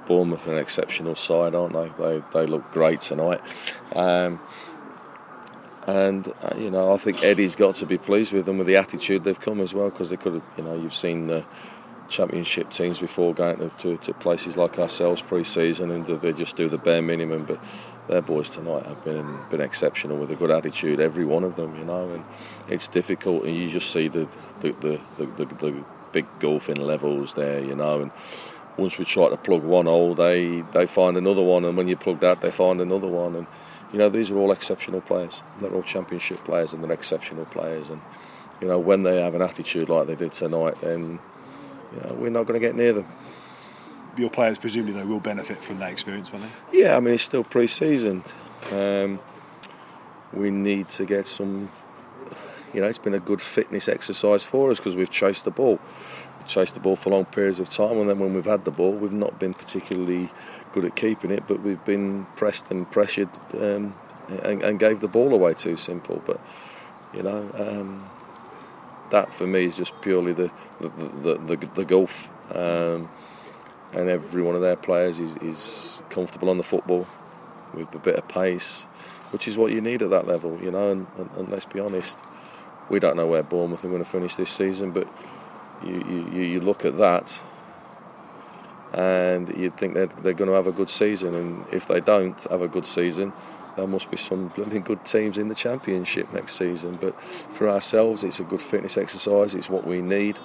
Bournemouth are an exceptional side, aren't they? They look great tonight. I think Eddie's got to be pleased with them, with the attitude they've come as well, because they could have, you've seen Championship teams before going to places like ourselves pre-season, and they just do the bare minimum. But their boys tonight have been exceptional with a good attitude, every one of them, and it's difficult, and you just see the big gulfing levels there, and once we try to plug one hole, they find another one, and when you plug that, they find another one, and these are all exceptional players. They're all Championship players, and they're exceptional players. And when they have an attitude like they did tonight, then we're not going to get near them. Your players presumably though will benefit from that experience, won't they? Yeah, I mean, it's still pre-season. We need to get some. It's been a good fitness exercise for us because we've chased the ball. We've chased the ball for long periods of time, and then when we've had the ball, we've not been particularly good at keeping it, but we've been pressed and pressured and gave the ball away too simple. But that for me is just purely the gulf, and every one of their players is comfortable on the football with a bit of pace, which is what you need at that level, and let's be honest, we don't know where Bournemouth are going to finish this season, but you look at that and you'd think they're going to have a good season, and if they don't have a good season, there must be some blooming good teams in the Championship next season. But for ourselves, it's a good fitness exercise. It's what we need.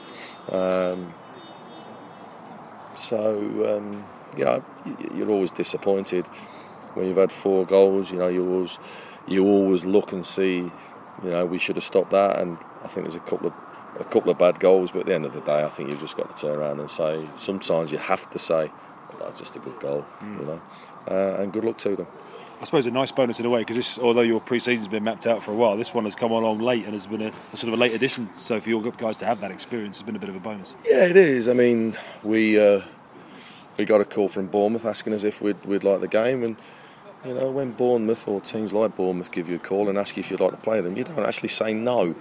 You're always disappointed when you've had 4 goals. You always look and see. We should have stopped that, and I think there's a couple of bad goals. But at the end of the day, I think you've just got to turn around and say. Sometimes you have to say, well, "That's just a good goal," and good luck to them. I suppose a nice bonus in a way, because although your pre-season's been mapped out for a while, this one has come along late and has been a sort of a late addition. So for your guys to have that experience has been a bit of a bonus. Yeah, it is. I mean, we got a call from Bournemouth asking us if we'd like the game, and when Bournemouth or teams like Bournemouth give you a call and ask you if you'd like to play them, you don't actually say no.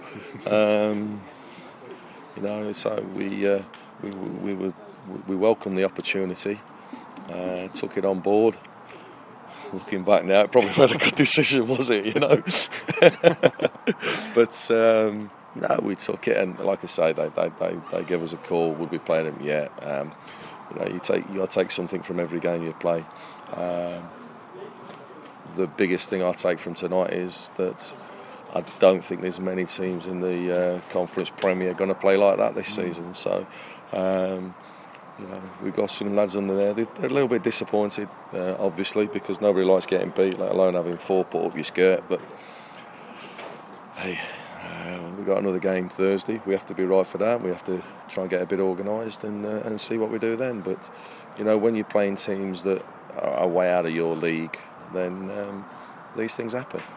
So we welcomed the opportunity, took it on board. Looking back now, it probably wasn't a good decision, was it? But no, we took it, and like I say, they gave us a call. Would we play them? Yeah. You got to take something from every game you play. The biggest thing I take from tonight is that I don't think there's many teams in the Conference Premier going to play like that this season. So. We've got some lads under there. They're a little bit disappointed, obviously, because nobody likes getting beat, let alone having 4 put up your skirt. But hey, we've got another game Thursday. We have to be right for that. We have to try and get a bit organised and see what we do then. But when you're playing teams that are way out of your league, then these things happen.